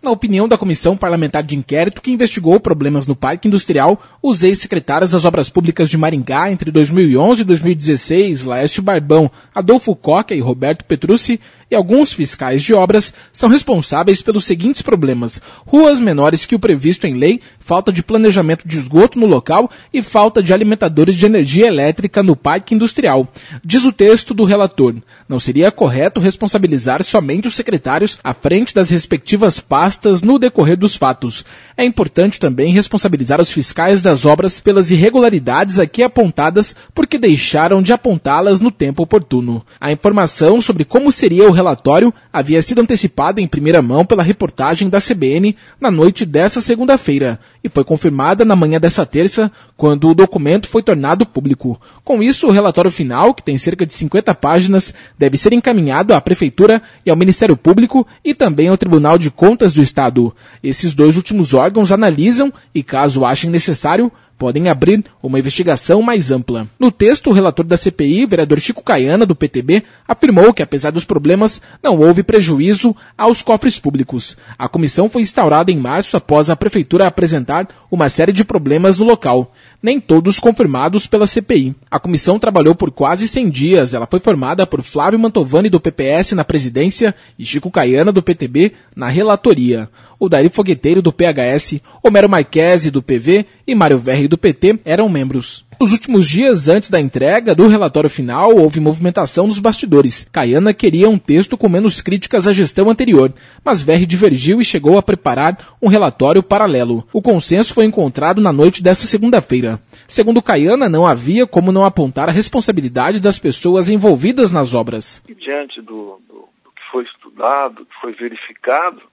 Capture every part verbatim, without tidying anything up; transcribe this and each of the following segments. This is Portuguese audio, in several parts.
Na opinião da Comissão Parlamentar de Inquérito que investigou problemas no Parque Industrial, os ex-secretários das Obras Públicas de Maringá entre dois mil e onze e dois mil e dezesseis, Laércio Barbão, Adolfo Coca e Roberto Petrucci, e alguns fiscais de obras, são responsáveis pelos seguintes problemas: ruas menores que o previsto em lei, falta de planejamento de esgoto no local e falta de alimentadores de energia elétrica no Parque Industrial. Diz o texto do relator: não seria correto responsabilizar somente os secretários à frente das respectivas pastas no decorrer dos fatos. É importante também responsabilizar os fiscais das obras pelas irregularidades aqui apontadas, porque deixaram de apontá-las no tempo oportuno. A informação sobre como seria o relatório havia sido antecipada em primeira mão pela reportagem da C B N na noite dessa segunda-feira e foi confirmada na manhã dessa terça, quando o documento foi tornado público. Com isso, o relatório final, que tem cerca de cinquenta páginas, deve ser encaminhado à Prefeitura e ao Ministério Público e também ao Tribunal de Contas do Estado. Esses dois últimos órgãos analisam e, caso achem necessário, podem abrir uma investigação mais ampla. No texto, o relator da C P I, vereador Chico Caiana, do P T B, afirmou que, apesar dos problemas, não houve prejuízo aos cofres públicos. A comissão foi instaurada em março após a Prefeitura apresentar uma série de problemas no local, nem todos confirmados pela C P I. A comissão trabalhou por quase cem dias. Ela foi formada por Flávio Mantovani, do P P S, na presidência, e Chico Caiana, do P T B, na relatoria. O Dari Fogueteiro, do P H S, Homero Marquesi, do P V, e Mário Verri, do P T, eram membros. Nos últimos dias antes da entrega do relatório final, houve movimentação nos bastidores. Caiana queria um texto com menos críticas à gestão anterior, mas Verri divergiu e chegou a preparar um relatório paralelo. O consenso foi encontrado na noite desta segunda-feira. Segundo Caiana, não havia como não apontar a responsabilidade das pessoas envolvidas nas obras. E diante do, do, do que foi estudado, do que foi verificado,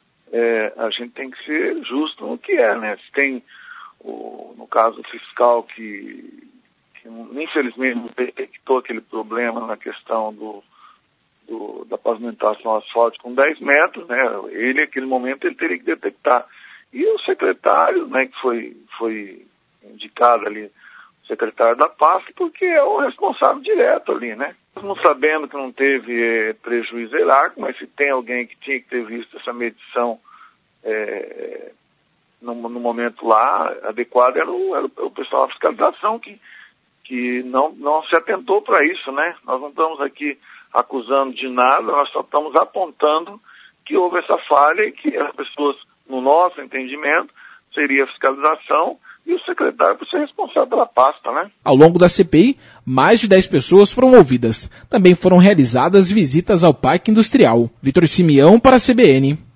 é, a gente tem que ser justo no que é, né? Se tem O, no caso fiscal que, que infelizmente não detectou aquele problema na questão do, do, da pavimentação asfáltica com dez metros, né? Ele, naquele momento, ele teria que detectar. E o secretário, né, que foi, foi indicado ali, o secretário da pasta, porque é o responsável direto ali, né? Não sabendo que não teve é, prejuízo hierárquico, mas se tem alguém que tinha que ter visto essa medição é, No, no momento lá adequado, era o, era o pessoal da fiscalização que, que não, não se atentou para isso, né? Nós não estamos aqui acusando de nada, nós só estamos apontando que houve essa falha e que as pessoas, no nosso entendimento, seria a fiscalização e o secretário por ser responsável pela pasta, né? Ao longo da C P I, mais de dez pessoas foram ouvidas. Também foram realizadas visitas ao Parque Industrial. Vitor Simeão para a C B N.